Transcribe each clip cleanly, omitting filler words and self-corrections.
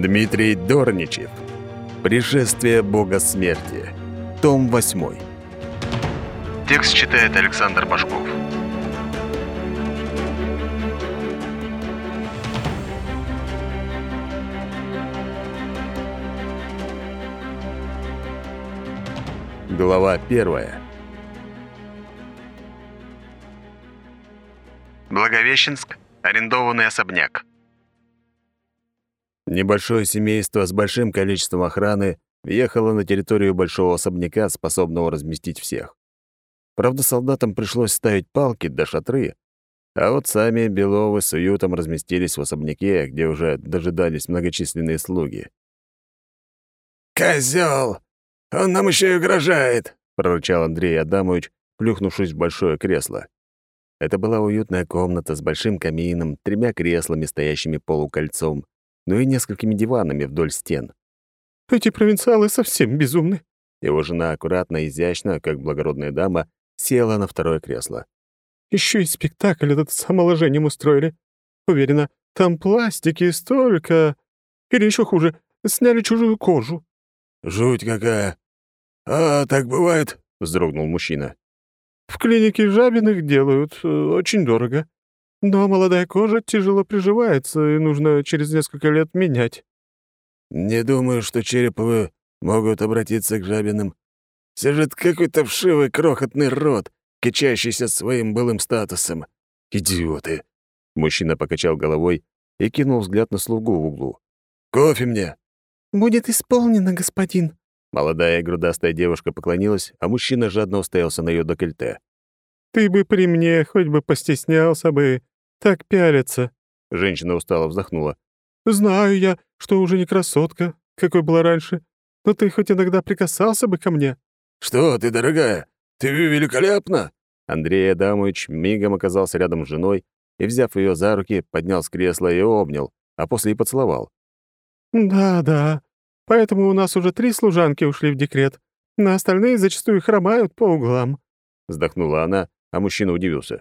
Дмитрий Дорничев. Пришествие бога смерти. Том 8. Текст читает Александр Башков. Глава 1. Благовещенск. Арендованный особняк. Небольшое семейство с большим количеством охраны въехало на территорию большого особняка, способного разместить всех. Правда, солдатам пришлось ставить палки до шатры, а вот сами Беловы с уютом разместились в особняке, где уже дожидались многочисленные слуги. «Козёл! Он нам еще и угрожает!» — прорычал Андрей Адамович, плюхнувшись в большое кресло. Это была уютная комната с большим камином, 3 креслами, стоящими полукольцом, ну и несколькими диванами вдоль стен. «Эти провинциалы совсем безумны». Его жена аккуратно и изящно, как благородная дама, села на второе кресло. Еще и спектакль этот с омоложением устроили. Уверена, там пластики столько. Или еще хуже, сняли чужую кожу». «Жуть какая! А так бывает?» — вздрогнул мужчина. «В клинике Жабиных делают очень дорого. Но молодая кожа тяжело приживается, и нужно через несколько лет менять». «Не думаю, что Череповы могут обратиться к Жабиным. Все же это какой-то вшивый крохотный род, кичащийся своим былым статусом. Идиоты!» Мужчина покачал головой и кинул взгляд на слугу в углу. «Кофе мне!» «Будет исполнено, господин». Молодая грудастая девушка поклонилась, а мужчина жадно уставился на ее декольте. «Ты бы при мне хоть бы постеснялся бы. Так пялиться». Женщина устало вздохнула. «Знаю я, что уже не красотка, какой была раньше, но ты хоть иногда прикасался бы ко мне». «Что ты, дорогая? Ты великолепна!» Андрей Адамович мигом оказался рядом с женой и, взяв ее за руки, поднял с кресла и обнял, а после и поцеловал. «Да, поэтому у нас уже 3 служанки ушли в декрет, но остальные зачастую хромают по углам». Вздохнула она, а мужчина удивился.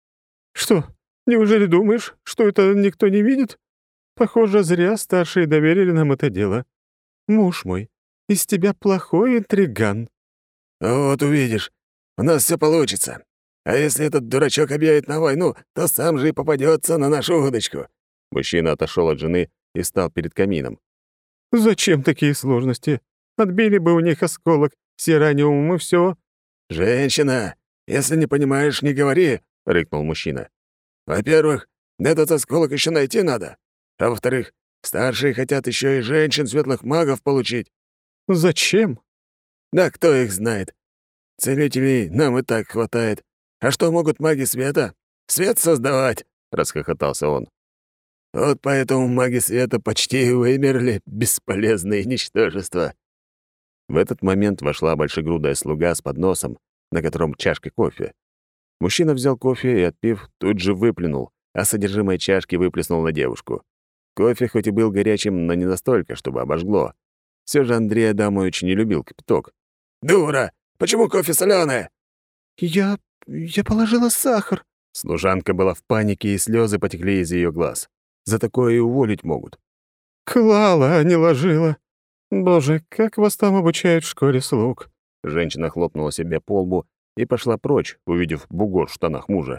«Что, неужели думаешь, что это никто не видит? Похоже, зря старшие доверили нам это дело. Муж мой, из тебя плохой интриган». «Вот увидишь, у нас все получится. А если этот дурачок объявит на войну, то сам же и попадется на нашу удочку». Мужчина отошел от жены и встал перед камином. «Зачем такие сложности? Отбили бы у них осколок сираниум и все. «Женщина, если не понимаешь, не говори», — рыкнул мужчина. «Во-первых, этот осколок еще найти надо. А во-вторых, старшие хотят еще и женщин светлых магов получить». «Зачем?» «Да кто их знает? Целителей нам и так хватает. А что могут маги света? Свет создавать!» — расхохотался он. «Вот поэтому маги света почти вымерли, бесполезные ничтожества». В этот момент вошла большегрудая слуга с подносом, на котором чашка кофе. Мужчина взял кофе и, отпив, тут же выплюнул, а содержимое чашки выплеснул на девушку. Кофе хоть и был горячим, но не настолько, чтобы обожгло. Все же Андрей Адамович не любил кипяток. «Дура! Почему кофе солёное?» «Я положила сахар». Служанка была в панике, и слезы потекли из ее глаз. За такое и уволить могут. «Клала, а не ложила. Боже, как вас там обучают в школе слуг?» Женщина хлопнула себя по лбу и пошла прочь, увидев бугор в штанах мужа.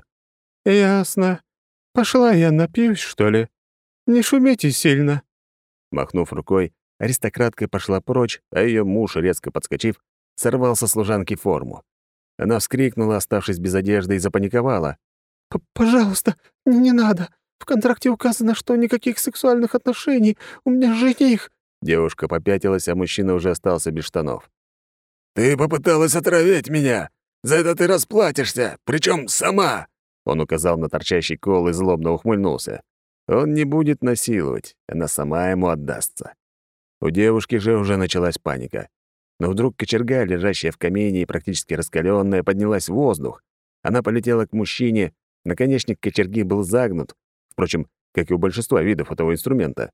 «Ясно. Пошла я напьюсь, что ли? Не шумите сильно». Махнув рукой, аристократка пошла прочь, а ее муж, резко подскочив, сорвал со служанки форму. Она вскрикнула, оставшись без одежды, и запаниковала. «Пожалуйста, не надо. В контракте указано, что никаких сексуальных отношений. У меня жених». Девушка попятилась, а мужчина уже остался без штанов. «Ты попыталась отравить меня! За это ты расплатишься, причем сама!» Он указал на торчащий кол и злобно ухмыльнулся. Он не будет насиловать, она сама ему отдастся. У девушки же уже началась паника. Но вдруг кочерга, лежащая в камине и практически раскаленная, поднялась в воздух. Она полетела к мужчине, наконечник кочерги был загнут, впрочем, как и у большинства видов этого инструмента.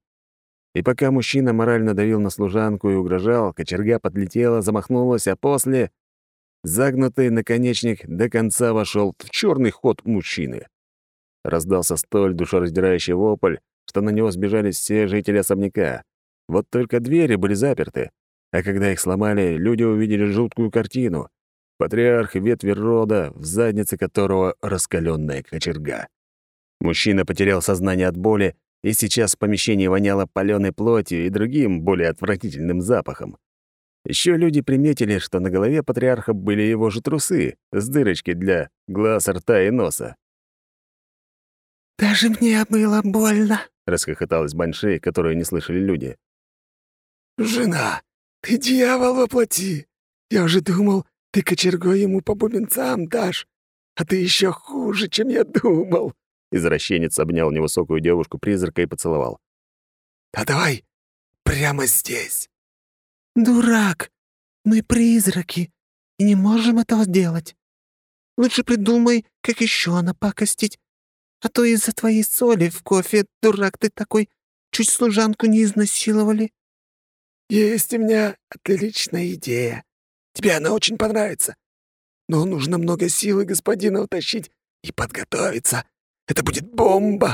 И пока мужчина морально давил на служанку и угрожал, кочерга подлетела, замахнулась, а после загнутый наконечник до конца вошел в черный ход мужчины. Раздался столь душераздирающий вопль, что на него сбежались все жители особняка. Вот только двери были заперты, а когда их сломали, люди увидели жуткую картину. Патриарх ветви рода, в заднице которого раскаленная кочерга. Мужчина потерял сознание от боли, и сейчас в помещении воняло палёной плотью и другим, более отвратительным запахом. Еще люди приметили, что на голове патриарха были его же трусы с дырочкой для глаз, рта и носа. «Даже мне было больно», — расхохоталась Банши, которую не слышали люди. «Жена, ты дьявол во плоти! Я уже думал, ты кочергой ему по бубенцам дашь, а ты еще хуже, чем я думал!» Извращенец обнял невысокую девушку-призрака и поцеловал. «А давай прямо здесь!» «Дурак! Мы призраки и не можем этого сделать. Лучше придумай, как еще напакостить. А то из-за твоей соли в кофе, дурак ты такой, чуть служанку не изнасиловали». «Есть у меня отличная идея. Тебе она очень понравится. Но нужно много силы господина утащить и подготовиться. Это будет бомба!»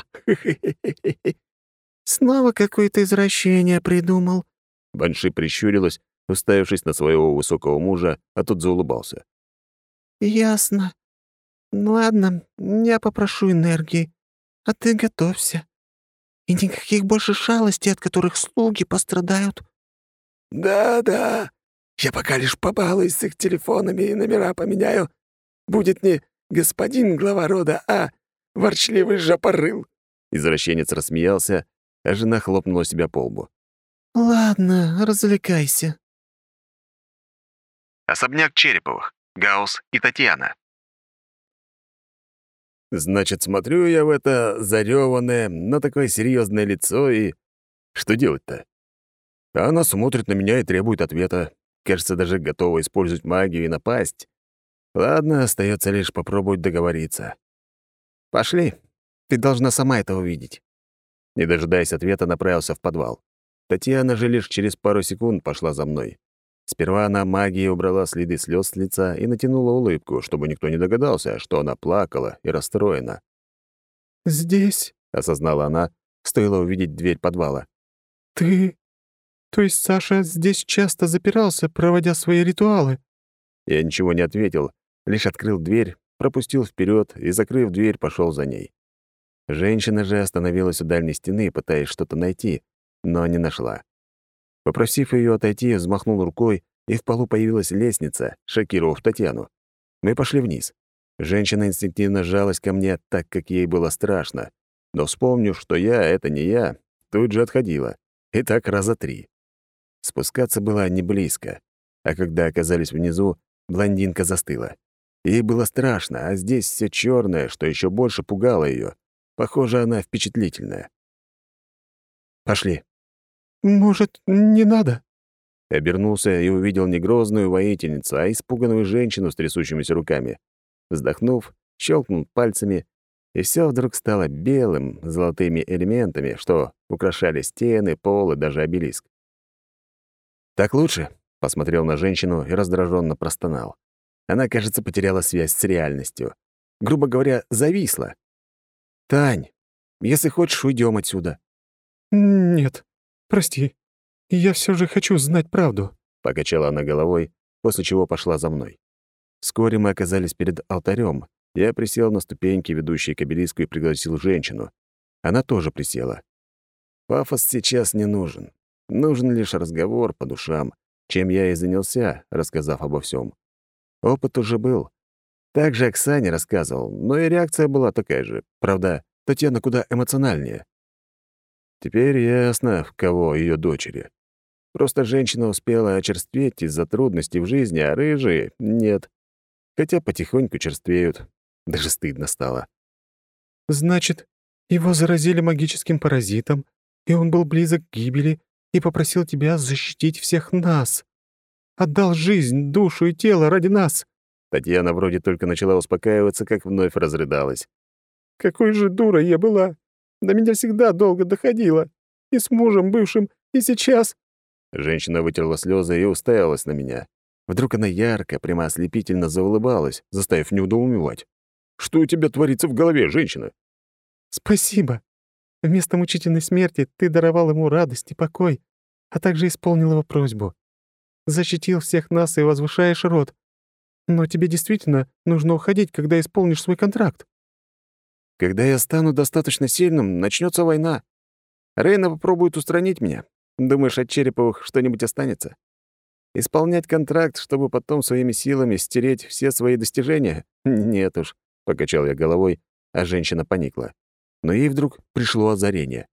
«Снова какое-то извращение придумал». Банши прищурилась, уставившись на своего высокого мужа, а тот заулыбался. «Ясно. Ладно, я попрошу энергии, а ты готовься. И никаких больше шалостей, от которых слуги пострадают». «Да-да, я пока лишь побалуюсь с их телефонами и номера поменяю. Будет не господин глава рода, а ворчливый жопорыл». Извращенец рассмеялся, а жена хлопнула себя по лбу. «Ладно, развлекайся». Особняк Череповых. Гаус и Татьяна. Значит, смотрю я в это зарёванное, но такое серьезное лицо и... Что делать-то? А она смотрит на меня и требует ответа. Кажется, даже готова использовать магию и напасть. Ладно, остается лишь попробовать договориться. «Пошли. Ты должна сама это увидеть». Не дожидаясь ответа, направился в подвал. Татьяна же лишь через пару секунд пошла за мной. Сперва она магией убрала следы слез с лица и натянула улыбку, чтобы никто не догадался, что она плакала и расстроена. «Здесь?» — осознала она, стоило увидеть дверь подвала. «Ты... То есть Саша здесь часто запирался, проводя свои ритуалы?» Я ничего не ответил, лишь открыл дверь, пропустил вперед и, закрыв дверь, пошел за ней. Женщина же остановилась у дальней стены, пытаясь что-то найти, но не нашла. Попросив ее отойти, взмахнул рукой, и в полу появилась лестница, шокировав Татьяну. Мы пошли вниз. Женщина инстинктивно сжалась ко мне, так как ей было страшно. Но вспомнив, что я — это не я, тут же отходила. И так раза 3. Спускаться было не близко. А когда оказались внизу, блондинка застыла. Ей было страшно, а здесь все черное, что еще больше пугало ее. Похоже, она впечатлительная. «Пошли». «Может, не надо?» Обернулся и увидел не грозную воительницу, а испуганную женщину с трясущимися руками. Вздохнув, щелкнул пальцами, и все вдруг стало белым, с золотыми элементами, что украшали стены, пол и даже обелиск. «Так лучше?» — посмотрел на женщину и раздраженно простонал. Она, кажется, потеряла связь с реальностью. Грубо говоря, зависла. «Тань, если хочешь, уйдем отсюда». «Нет, прости. Я все же хочу знать правду». Покачала она головой, после чего пошла за мной. Вскоре мы оказались перед алтарем. Я присел на ступеньки, ведущие к обелиску, и пригласил женщину. Она тоже присела. Пафос сейчас не нужен. Нужен лишь разговор по душам, чем я и занялся, рассказав обо всем. Опыт уже был. Также Оксане рассказывал, но и реакция была такая же. Правда, Татьяна куда эмоциональнее. Теперь ясно, в кого ее дочери. Просто женщина успела очерстветь из-за трудностей в жизни, а рыжие — нет. Хотя потихоньку черствеют. Даже стыдно стало. «Значит, его заразили магическим паразитом, и он был близок к гибели и попросил тебя защитить всех нас. Отдал жизнь, душу и тело ради нас». Татьяна вроде только начала успокаиваться, как вновь разрыдалась. «Какой же дурой я была! До меня всегда долго доходило. И с мужем бывшим, и сейчас». Женщина вытерла слезы и уставилась на меня. Вдруг она ярко, прямо ослепительно заулыбалась, заставив недоумевать. «Что у тебя творится в голове, женщина?» «Спасибо. Вместо мучительной смерти ты даровал ему радость и покой, а также исполнил его просьбу. Защитил всех нас и возвышаешь род. Но тебе действительно нужно уходить, когда исполнишь свой контракт. Когда я стану достаточно сильным, начнется война. Рейна попробует устранить меня. Думаешь, от Череповых что-нибудь останется? Исполнять контракт, чтобы потом своими силами стереть все свои достижения? Нет уж, — покачал я головой, а женщина поникла. Но ей вдруг пришло озарение.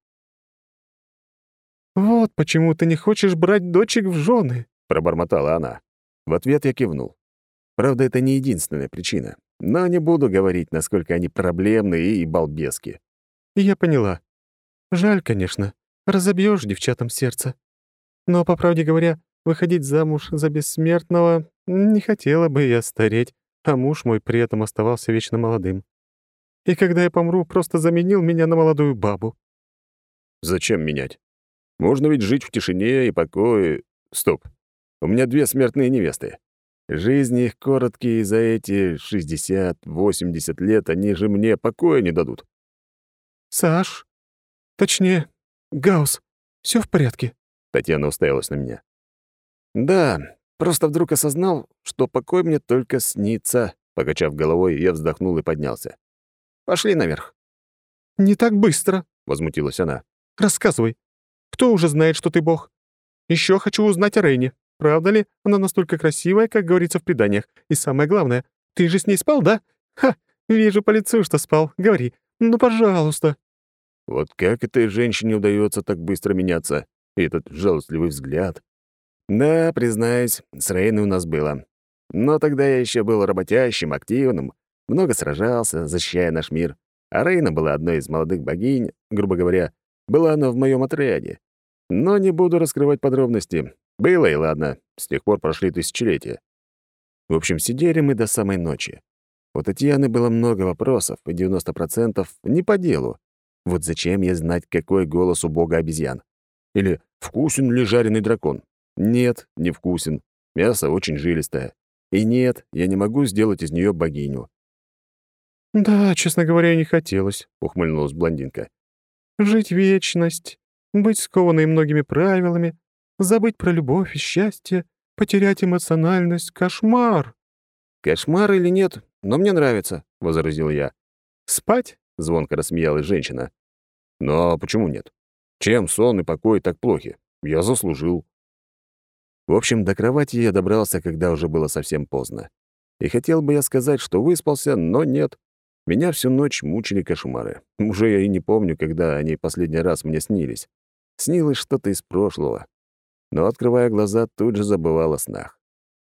«Вот почему ты не хочешь брать дочек в жены», — пробормотала она. В ответ я кивнул. Правда, это не единственная причина. Но не буду говорить, насколько они проблемные и балбески. «Я поняла. Жаль, конечно. Разобьешь девчатам сердце. Но, по правде говоря, выходить замуж за бессмертного не хотела бы я стареть, а муж мой при этом оставался вечно молодым. И когда я помру, просто заменил меня на молодую бабу». Зачем менять? Можно ведь жить в тишине и покое. Стоп. У меня 2 смертные невесты. Жизни их короткие, и за эти 60-80 лет они же мне покоя не дадут. «Саш, точнее, Гаус, все в порядке?» Татьяна уставилась на меня. Да, просто вдруг осознал, что покой мне только снится. Покачав головой, я вздохнул и поднялся. Пошли наверх. «Не так быстро», — возмутилась она. «Рассказывай. Кто уже знает, что ты бог? Еще хочу узнать о Рейне. Правда ли она настолько красивая, как говорится в преданиях? И самое главное, ты же с ней спал, да? Ха, вижу по лицу, что спал. Говори. Ну, пожалуйста». Вот как этой женщине удается так быстро меняться? И этот жалостливый взгляд. Да, признаюсь, с Рейной у нас было. Но тогда я еще был работящим, активным, много сражался, защищая наш мир. А Рейна была одной из молодых богинь, грубо говоря, была она в моем отряде. Но не буду раскрывать подробности. Было и ладно, с тех пор прошли тысячелетия. В общем, сидели мы до самой ночи. У Татьяны было много вопросов, и 90% не по делу. Вот зачем ей знать, какой голос у бога обезьян? Или вкусен ли жареный дракон? Нет, не вкусен. Мясо очень жилистое. И нет, я не могу сделать из нее богиню. «Да, честно говоря, не хотелось», — ухмыльнулась блондинка. «Жить вечность, быть скованной многими правилами, забыть про любовь и счастье, потерять эмоциональность — кошмар». «Кошмар или нет, но мне нравится», — возразил я. «Спать?» — звонко рассмеялась женщина. «Но почему нет? Чем сон и покой так плохи? Я заслужил». В общем, до кровати я добрался, когда уже было совсем поздно. И хотел бы я сказать, что выспался, но нет. Меня всю ночь мучили кошмары. Уже я и не помню, когда они последний раз мне снились. Снилось что-то из прошлого. Но, открывая глаза, тут же забывал о снах.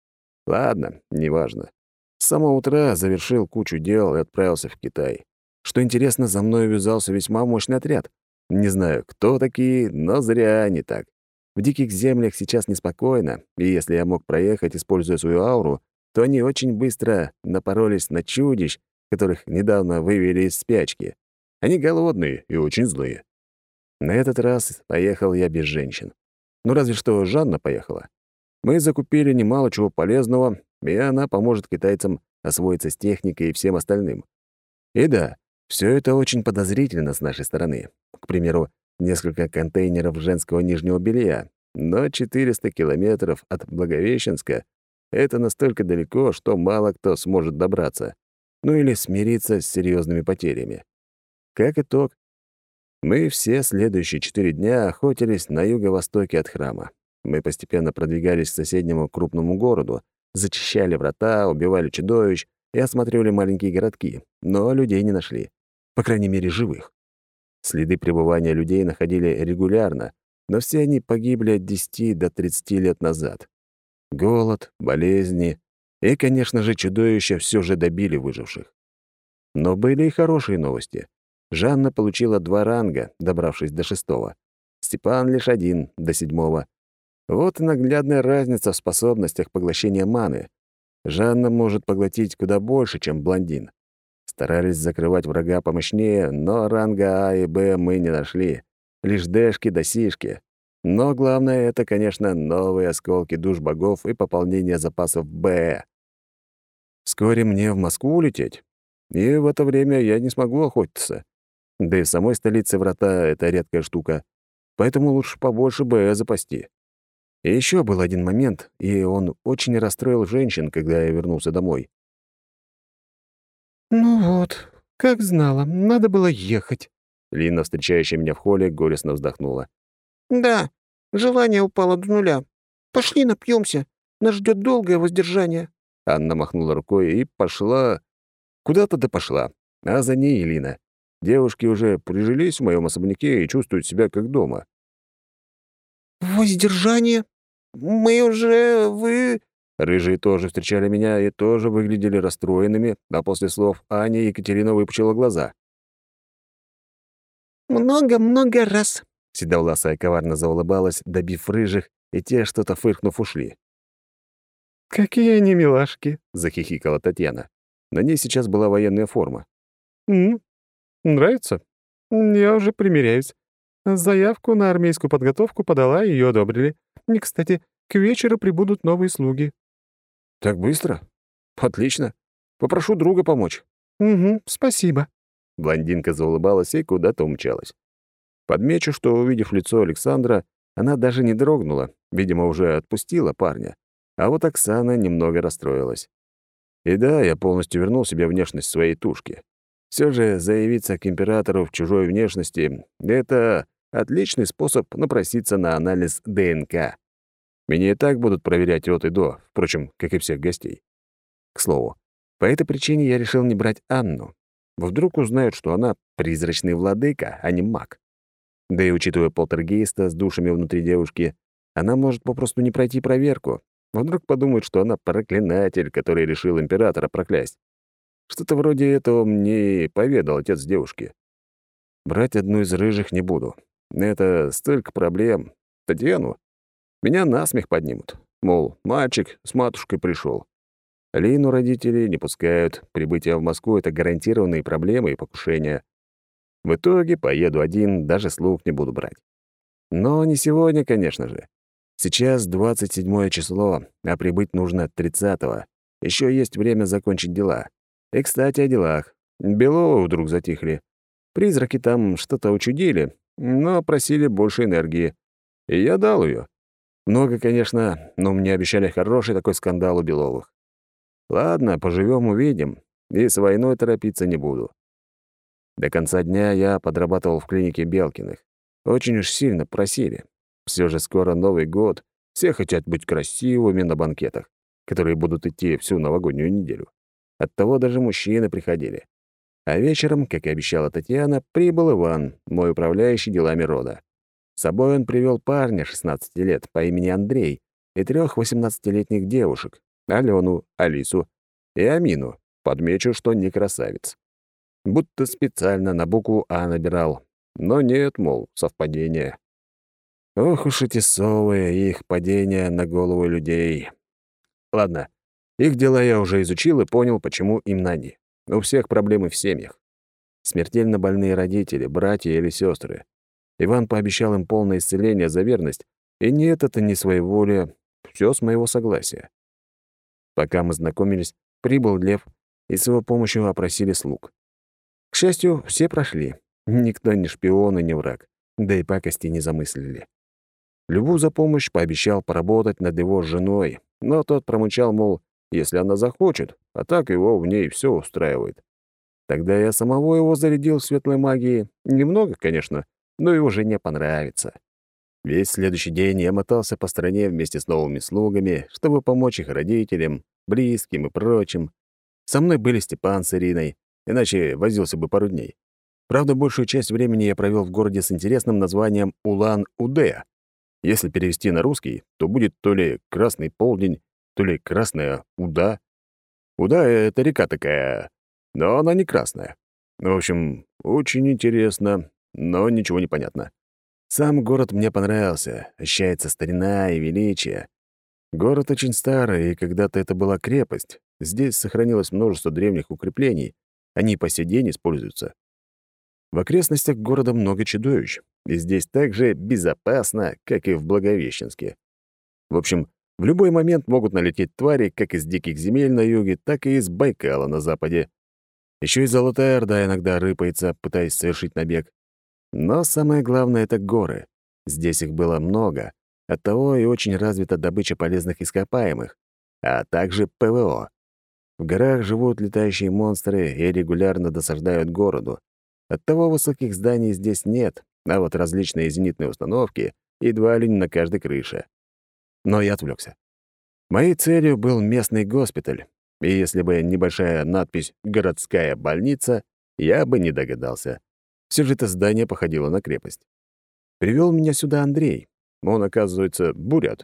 Ладно, неважно. С самого утра завершил кучу дел и отправился в Китай. Что интересно, за мной увязался весьма мощный отряд. Не знаю, кто такие, но зря они так. В диких землях сейчас неспокойно, и если я мог проехать, используя свою ауру, то они очень быстро напоролись на чудищ, которых недавно вывели из спячки. Они голодные и очень злые. На этот раз поехал я без женщин. Ну, разве что Жанна поехала. Мы закупили немало чего полезного, и она поможет китайцам освоиться с техникой и всем остальным. И да, все это очень подозрительно с нашей стороны. К примеру, несколько контейнеров женского нижнего белья, но 400 километров от Благовещенска — это настолько далеко, что мало кто сможет добраться. Ну или смириться с серьезными потерями. Как итог, мы все следующие 4 дня охотились на юго-востоке от храма. Мы постепенно продвигались к соседнему крупному городу, зачищали врата, убивали чудовищ и осматривали маленькие городки, но людей не нашли. По крайней мере, живых. Следы пребывания людей находили регулярно, но все они погибли от 10 до 30 лет назад. Голод, болезни и, конечно же, чудовища все же добили выживших. Но были и хорошие новости. Жанна получила 2 ранга, добравшись до 6-го. Степан лишь 1, до 7-го. Вот и наглядная разница в способностях поглощения маны. Жанна может поглотить куда больше, чем блондин. Старались закрывать врага помощнее, но ранга А и Б мы не нашли. Лишь Дэшки да Сишки. Но главное — это, конечно, новые осколки душ богов и пополнение запасов Б. Вскоре мне в Москву улететь, и в это время я не смогу охотиться. Да и в самой столице врата — это редкая штука, поэтому лучше побольше Б запасти. И еще был один момент, и он очень расстроил женщин, когда я вернулся домой. «Ну вот, как знала, надо было ехать». Лина, встречающая меня в холле, горестно вздохнула. «Да, желание упало до нуля. Пошли напьемся. Нас ждет долгое воздержание». Анна махнула рукой и пошла. Куда-то да пошла. А за ней и Лина. Девушки уже прижились в моем особняке и чувствуют себя как дома. «Воздержание? Мы уже... Вы...» Рыжие тоже встречали меня и тоже выглядели расстроенными, а после слов Ани Екатерина выпучила глаза. «Много-много раз». Седовласая коварно заулыбалась, добив рыжих, и те, что-то фыркнув, ушли. «Какие они милашки!» — захихикала Татьяна. На ней сейчас была военная форма. «М, Нравится? Я уже примеряюсь. Заявку на армейскую подготовку подала, и ее одобрили. И, кстати, к вечеру прибудут новые слуги». «Так быстро? Отлично. Попрошу друга помочь». «Угу, спасибо». Блондинка заулыбалась и куда-то умчалась. Подмечу, что, увидев лицо Александра, она даже не дрогнула, видимо, уже отпустила парня. А вот Оксана немного расстроилась. И да, я полностью вернул себе внешность своей тушки. Все же заявиться к императору в чужой внешности — это отличный способ напроситься на анализ ДНК. Меня и так будут проверять от и до, впрочем, как и всех гостей. К слову, по этой причине я решил не брать Анну. Вдруг узнают, что она призрачный владыка, а не маг. Да и учитывая полтергейста с душами внутри девушки, она может попросту не пройти проверку. Вдруг подумают, что она проклинатель, который решил императора проклясть. Что-то вроде этого мне и поведал отец девушки. Брать одну из рыжих не буду. Это столько проблем. Татьяну? Меня насмех поднимут. Мол, мальчик с матушкой пришел. Лину родители не пускают. Прибытие в Москву — это гарантированные проблемы и покушения. В итоге поеду один, даже слуг не буду брать. Но не сегодня, конечно же. Сейчас 27 число, а прибыть нужно 30-го. Еще есть время закончить дела. И, кстати, о делах. Беловы вдруг затихли. Призраки там что-то учудили, но просили больше энергии. И я дал ее. Много, конечно, но мне обещали хороший такой скандал у Беловых. Ладно, поживем, увидим. И с войной торопиться не буду. До конца дня я подрабатывал в клинике Белкиных. Очень уж сильно просили. Все же скоро Новый год. Все хотят быть красивыми на банкетах, которые будут идти всю новогоднюю неделю. Оттого даже мужчины приходили. А вечером, как и обещала Татьяна, прибыл Иван, мой управляющий делами рода. С собой он привел парня 16 лет по имени Андрей и 3 18-летних девушек — Алену, Алису и Амину. Подмечу, что не красавец. Будто специально на букву «А» набирал. Но нет, мол, совпадение. Ох уж эти совы и их падения на голову людей. Ладно, их дела я уже изучил и понял, почему именно они. У всех проблемы в семьях. Смертельно больные родители, братья или сестры. Иван пообещал им полное исцеление за верность, и нет, это не своеволие, все с моего согласия. Пока мы знакомились, прибыл Лев, и с его помощью опросили слуг. К счастью, все прошли. Никто не шпион и не враг, да и пакости не замыслили. Льву за помощь пообещал поработать над его женой, но тот промычал, мол, если она захочет, а так его в ней все устраивает. Тогда я самого его зарядил светлой магией. Немного, конечно, но его жене понравится. Весь следующий день я мотался по стране вместе с новыми слугами, чтобы помочь их родителям, близким и прочим. Со мной были Степан с Ириной, иначе возился бы пару дней. Правда, большую часть времени я провел в городе с интересным названием Улан-Удэ. Если перевести на русский, то будет то ли «Красный полдень», то ли «Красная Уда». Уда — это река такая, но она не красная. В общем, очень интересно, но ничего не понятно. Сам город мне понравился, ощущается старина и величие. Город очень старый, и когда-то это была крепость. Здесь сохранилось множество древних укреплений, они по сей день используются. В окрестностях города много чудовищ, и здесь так же безопасно, как и в Благовещенске. В общем, в любой момент могут налететь твари как из диких земель на юге, так и из Байкала на западе. Еще и Золотая Орда иногда рыпается, пытаясь совершить набег. Но самое главное — это горы. Здесь их было много, Оттого и очень развита добыча полезных ископаемых, а также ПВО. В горах живут летающие монстры и регулярно досаждают городу. Оттого высоких зданий здесь нет, а вот различные зенитные установки едва ли не на каждой крыше. Но я отвлекся. Моей целью был местный госпиталь, и если бы небольшая надпись «Городская больница», я бы не догадался. Все же это здание походило на крепость. Привел меня сюда Андрей. Он, оказывается, бурят.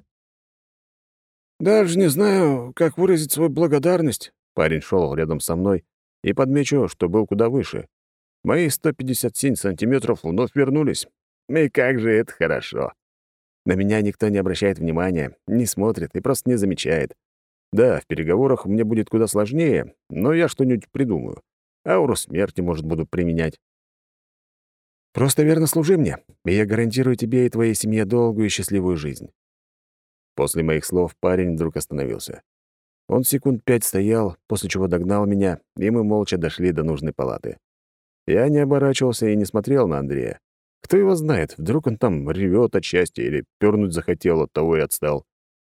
«Даже не знаю, как выразить свою благодарность». Парень шел рядом со мной, и подмечу, что был куда выше. Мои 157 сантиметров вновь вернулись. И как же это хорошо. На меня никто не обращает внимания, не смотрит и просто не замечает. Да, в переговорах мне будет куда сложнее, но я что-нибудь придумаю. Ауру смерти, может, буду применять. Просто верно служи мне, и я гарантирую тебе и твоей семье долгую и счастливую жизнь. После моих слов парень вдруг остановился. Он секунд 5 стоял, после чего догнал меня, и мы молча дошли до нужной палаты. Я не оборачивался и не смотрел на Андрея. Кто его знает, вдруг он там ревет от счастья или пёрнуть захотел, от того и отстал.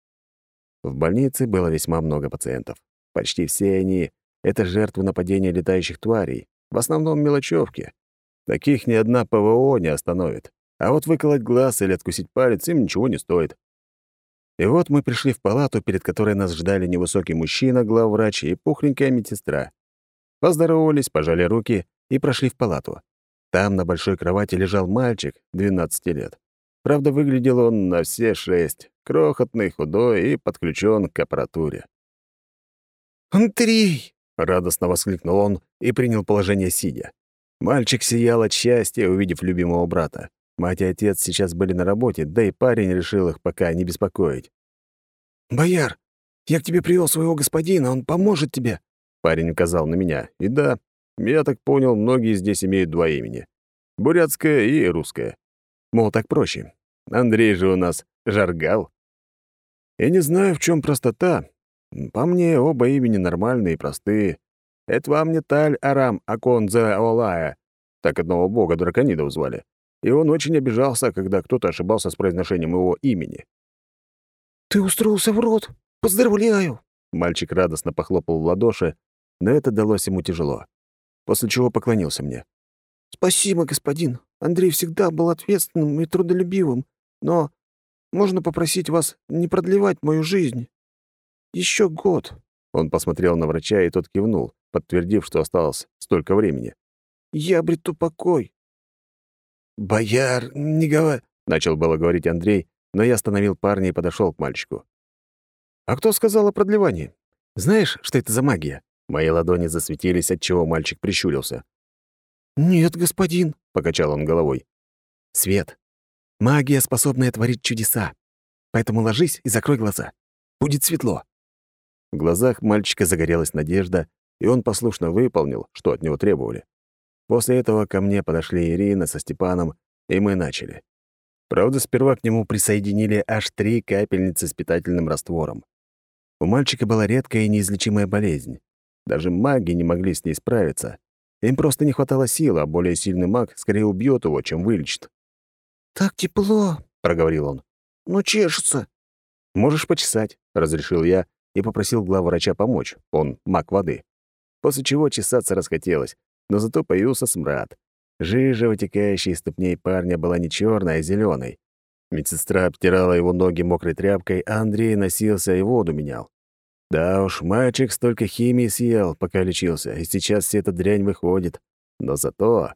В больнице было весьма много пациентов. Почти все они — это жертвы нападения летающих тварей, в основном мелочевки. Таких ни одна ПВО не остановит. А вот выколоть глаз или откусить палец им ничего не стоит. И вот мы пришли в палату, перед которой нас ждали невысокий мужчина, главврач и пухленькая медсестра. Поздоровались, пожали руки и прошли в палату. Там на большой кровати лежал мальчик 12 лет. Правда, выглядел он на все 6, крохотный, худой и подключен к аппаратуре. «Андрей!» — радостно воскликнул он и принял положение сидя. Мальчик сиял от счастья, увидев любимого брата. Мать и отец сейчас были на работе, да и парень решил их пока не беспокоить. «Бояр, я к тебе привел своего господина, он поможет тебе». Парень указал на меня. И да, я так понял, многие здесь имеют два имени. Бурятское и русское. Мол, так проще. Андрей же у нас Жаргал. Я не знаю, в чем простота. По мне, оба имени нормальные и простые. Это вам не Таль Арам Аконзе Олая. Так одного бога драконидов звали. И он очень обижался, когда кто-то ошибался с произношением его имени. «Ты устроился в рот? Поздравляю!» Мальчик радостно похлопал в ладоши, но это далось ему тяжело. После чего поклонился мне. «Спасибо, господин. Андрей всегда был ответственным и трудолюбивым, но можно попросить вас не продлевать мою жизнь? Еще год». Он посмотрел на врача, и тот кивнул, подтвердив, что осталось столько времени. «Я обрету покой». «Бояр, не говори...» — начал было говорить Андрей, но я остановил парня и подошел к мальчику. «А кто сказал о продлевании? Знаешь, что это за магия?» Мои ладони засветились, отчего мальчик прищурился. «Нет, господин», — покачал он головой. «Свет. Магия, способная творить чудеса. Поэтому ложись и закрой глаза. Будет светло». В глазах мальчика загорелась надежда, и он послушно выполнил, что от него требовали. После этого ко мне подошли Ирина со Степаном, и мы начали. Правда, сперва к нему присоединили аж 3 капельницы с питательным раствором. У мальчика была редкая и неизлечимая болезнь. Даже маги не могли с ней справиться. Им просто не хватало сил, а более сильный маг скорее убьет его, чем вылечит. «Так тепло», — проговорил он. «но чешется». «Можешь почесать», — разрешил я и попросил главврача помочь. Он маг воды. После чего чесаться расхотелось, но зато появился смрад. Жижа, вытекающая из ступней парня, была не черной, а зеленой. Медсестра обтирала его ноги мокрой тряпкой, а Андрей носился и воду менял. Да уж, мальчик столько химии съел, пока лечился, и сейчас вся эта дрянь выходит. Но зато...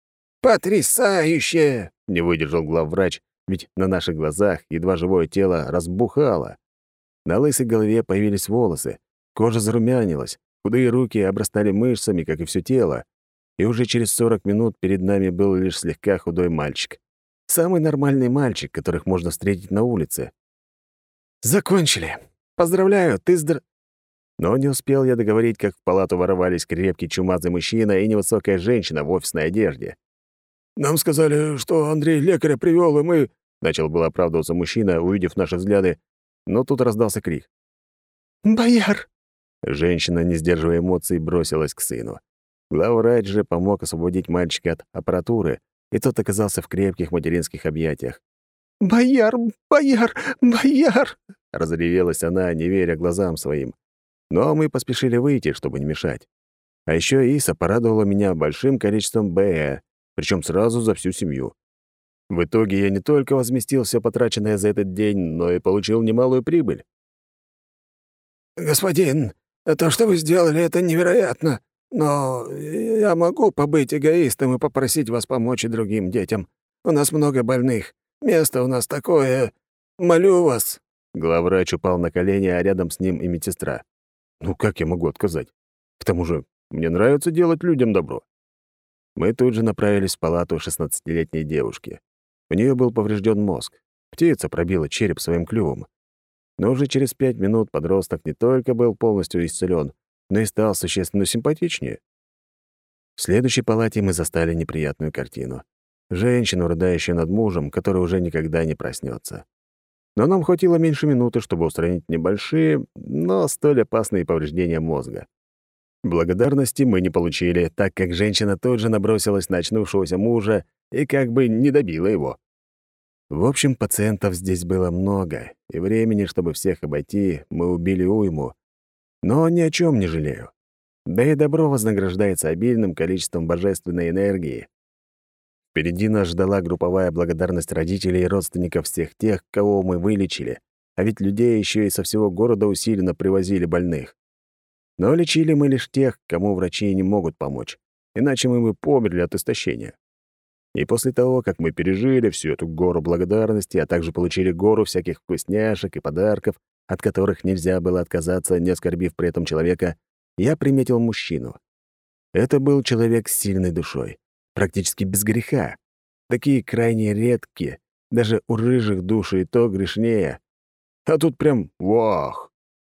«Потрясающе!» — не выдержал главврач, ведь на наших глазах едва живое тело разбухало. На лысой голове появились волосы, кожа зарумянилась, худые руки обрастали мышцами, как и все тело. И уже через 40 минут перед нами был лишь слегка худой мальчик. Самый нормальный мальчик, которых можно встретить на улице. «Закончили. Поздравляю, ты Но не успел я договорить, как в палату ворвались крепкий чумазый мужчина и невысокая женщина в офисной одежде. «Нам сказали, что Андрей лекаря привел, и мы...» Начал было оправдываться мужчина, увидев наши взгляды, но тут раздался крик. «Бояр!» Женщина, не сдерживая эмоций, бросилась к сыну. Главврач же помог освободить мальчика от аппаратуры, и тот оказался в крепких материнских объятиях. «Бояр! Бояр! Бояр!» Разревелась она, не веря глазам своим. Но мы поспешили выйти, чтобы не мешать. А еще Иса порадовала меня большим количеством причем сразу за всю семью. В итоге я не только возместил все потраченное за этот день, но и получил немалую прибыль. «Господин, то, что вы сделали, это невероятно. Но я могу побыть эгоистом и попросить вас помочь и другим детям. У нас много больных. Место у нас такое. Молю вас». Главврач упал на колени, а рядом с ним и медсестра. Ну как я могу отказать? К тому же, мне нравится делать людям добро. Мы тут же направились в палату 16-летней девушки. У нее был поврежден мозг. Птица пробила череп своим клювом. Но уже через 5 минут подросток не только был полностью исцелен, но и стал существенно симпатичнее. В следующей палате мы застали неприятную картину. Женщину, рыдающую над мужем, который уже никогда не проснется. Но нам хватило меньше минуты, чтобы устранить небольшие, но столь опасные повреждения мозга. Благодарности мы не получили, так как женщина тут же набросилась на очнувшегося мужа и как бы не добила его. В общем, пациентов здесь было много, и времени, чтобы всех обойти, мы убили уйму. Но ни о чем не жалею. Да и добро вознаграждается обильным количеством божественной энергии. Впереди нас ждала групповая благодарность родителей и родственников всех тех, кого мы вылечили, а ведь людей еще и со всего города усиленно привозили больных. Но лечили мы лишь тех, кому врачи не могут помочь, иначе мы бы померли от истощения. И после того, как мы пережили всю эту гору благодарности, а также получили гору всяких вкусняшек и подарков, от которых нельзя было отказаться, не оскорбив при этом человека, я приметил мужчину. Это был человек с сильной душой, практически без греха. Такие крайне редкие, даже у рыжих души и то грешнее. А тут прям вах!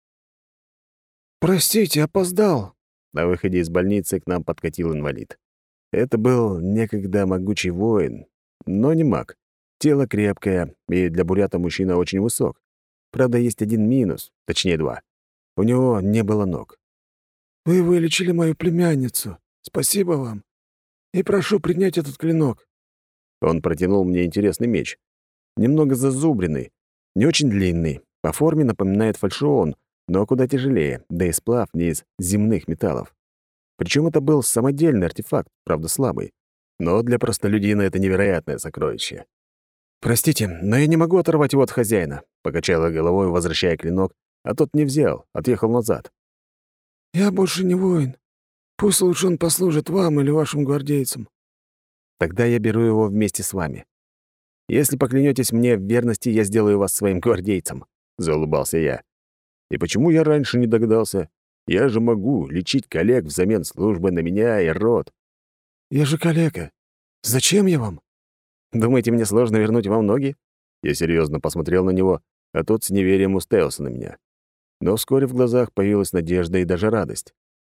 «Простите, опоздал». На выходе из больницы к нам подкатил инвалид. Это был некогда могучий воин, но не маг. Тело крепкое, и для бурята мужчина очень высок. Правда, есть один минус, точнее 2. У него не было ног. «Вы вылечили мою племянницу. Спасибо вам. И прошу принять этот клинок». Он протянул мне интересный меч. Немного зазубренный, не очень длинный, по форме напоминает фальшион, но куда тяжелее, да и сплав не из земных металлов. Причем это был самодельный артефакт, правда слабый. Но для простолюдина это невероятное сокровище. «Простите, но я не могу оторвать его от хозяина», — покачала головой, возвращая клинок, а тот не взял, отъехал назад. «Я больше не воин. Пусть лучше он послужит вам или вашим гвардейцам». «Тогда я беру его вместе с вами. Если поклянетесь мне в верности, я сделаю вас своим гвардейцем», — заулыбался я. «И почему я раньше не догадался? Я же могу лечить коллег взамен службы на меня и род». «Я же калека. Зачем я вам?» «Думаете, мне сложно вернуть вам ноги?» Я серьезно посмотрел на него, а тот с неверием уставился на меня. Но вскоре в глазах появилась надежда и даже радость.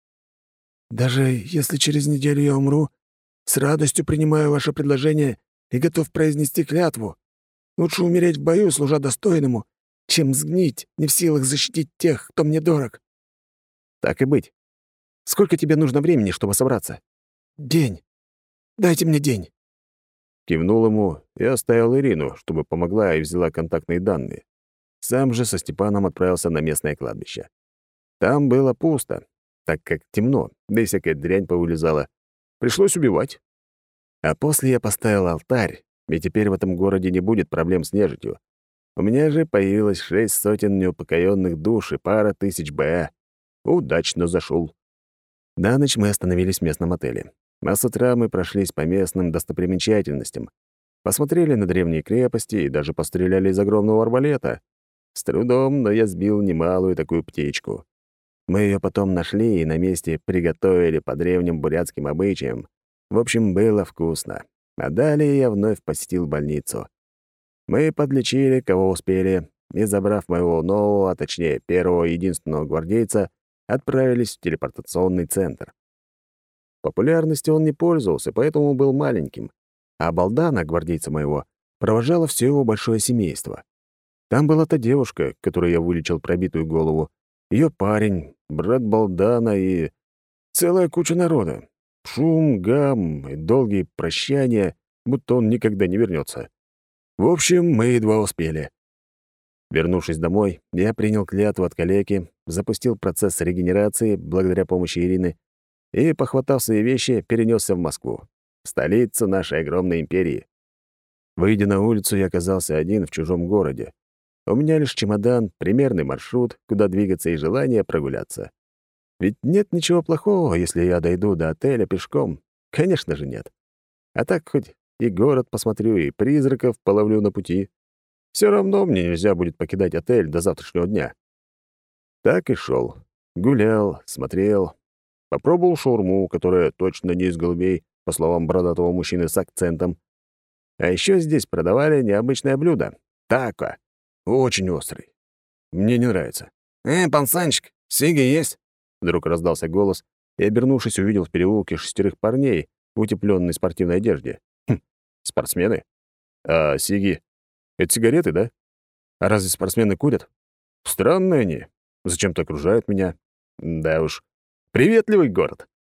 «Даже если через неделю я умру, с радостью принимаю ваше предложение и готов произнести клятву. Лучше умереть в бою, служа достойному, чем сгнить, не в силах защитить тех, кто мне дорог». «Так и быть. Сколько тебе нужно времени, чтобы собраться?» «День. Дайте мне день». Кивнул ему и оставил Ирину, чтобы помогла и взяла контактные данные. Сам же со Степаном отправился на местное кладбище. Там было пусто, так как темно, да и всякая дрянь повылезала. Пришлось убивать. А после я поставил алтарь, и теперь в этом городе не будет проблем с нежитью. У меня же появилось 6 сотен неупокоенных душ и пара тысяч Удачно зашел. На ночь мы остановились в местном отеле. А с утра мы прошлись по местным достопримечательностям. Посмотрели на древние крепости и даже постреляли из огромного арбалета. С трудом, но я сбил немалую такую птичку. Мы ее потом нашли и на месте приготовили по древним бурятским обычаям. В общем, было вкусно. А далее я вновь посетил больницу. Мы подлечили, кого успели, и, забрав моего нового, а точнее первого и единственного гвардейца, отправились в телепортационный центр. Популярностью он не пользовался, поэтому был маленьким. А Балдана, гвардейца моего, провожала все его большое семейство. Там была та девушка, которой я вылечил пробитую голову, ее парень, брат Балдана и целая куча народа. Шум, гам и долгие прощания, будто он никогда не вернется. В общем, мы едва успели. Вернувшись домой, я принял клятву от калеки, запустил процесс регенерации благодаря помощи Ирины и, похватав свои вещи, перенесся в Москву, столицу нашей огромной империи. Выйдя на улицу, я оказался один в чужом городе. У меня лишь чемодан, примерный маршрут, куда двигаться и желание прогуляться. Ведь нет ничего плохого, если я дойду до отеля пешком. Конечно же, нет. А так хоть и город посмотрю, и призраков половлю на пути. Все равно мне нельзя будет покидать отель до завтрашнего дня. Так и шел. Гулял, смотрел. Попробовал шаурму, которая точно не из голубей, по словам бородатого мужчины с акцентом. А еще здесь продавали необычное блюдо — тако. Очень острый. Мне не нравится. Пан Санчик, сиги есть?» Вдруг раздался голос, и, обернувшись, увидел в переулке 6 парней в утепленной спортивной одежде. Спортсмены? А сиги? Это сигареты, да? А разве спортсмены курят? Странные они. Зачем-то окружают меня. Да уж. Приветливый город.